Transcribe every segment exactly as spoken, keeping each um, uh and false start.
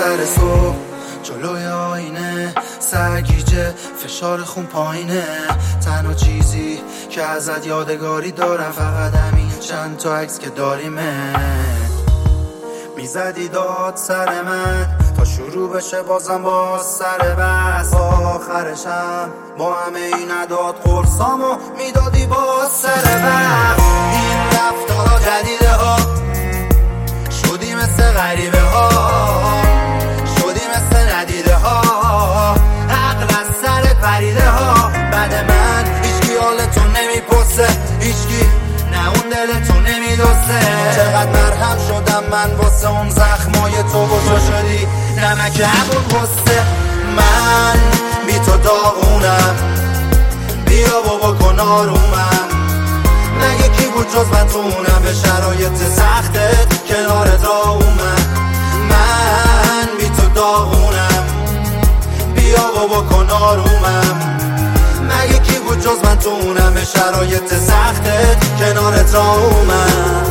سر صبح جلوی آینه سرگیجه، فشار خون پایینه. تنها چیزی که ازت یادگاری دارم فقط همین چند تا عکس که داریمه. میزدی داد سر من تا شروع بشه بازم باز سر بس. آخرشم با همه این عداد قرصامو میدادی باز سر بس. این رفتارا جدیده ها شدی مثل غریبه ها، شدی مثل ندیده ها، عقل از سر پریده ها. بعد من هیچکی حالتو نمیپرسه، هیچکی نه اون دلتو نمیدوسته. چقدر مرهم شدم من واسه اون زخمای تو، گشا شدی نمک همون غصه. من بی تو داغونم، بیا بابا کن آرومم. مگه کی بود جز من تو اونم به شرایط سختت کنارت راهومم. من بی تو داغونم، بیا بابا کن آرومم. مگه کی بود جز من تو اونم به شرایط سختت کنارت راهومم.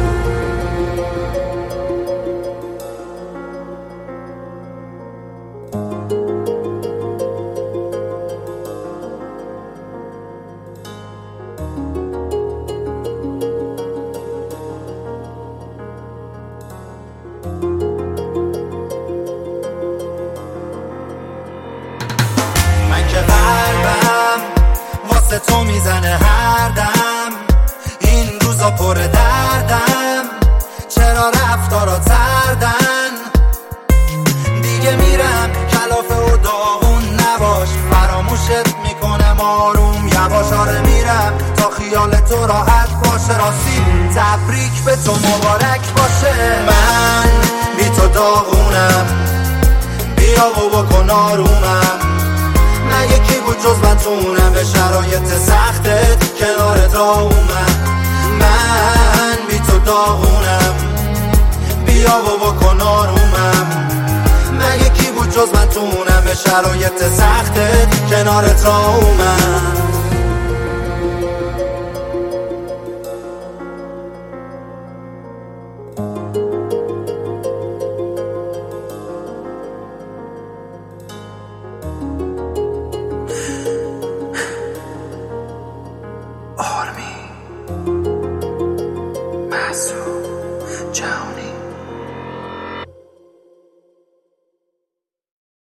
تو میزنه هر دم، این روزا پر دردم. چرا رفتارا تردن؟ دیگه میرم کلافه و داغون نباش، فراموشت میکنم آروم یواش. آره میرم تا خیال تو راحت باشه، راستی تبریک به تو مبارک باشه. من بی تو داغونم، بیا بابا کن آرومم. مگه کی بود جز من تو اونم به شرایط سختت کنارت راهومم. من بی تو داغونم، بیا بابا کن آرومم. مگه کی بود جز من تو اونم به شرایط سختت کنارت راهومم.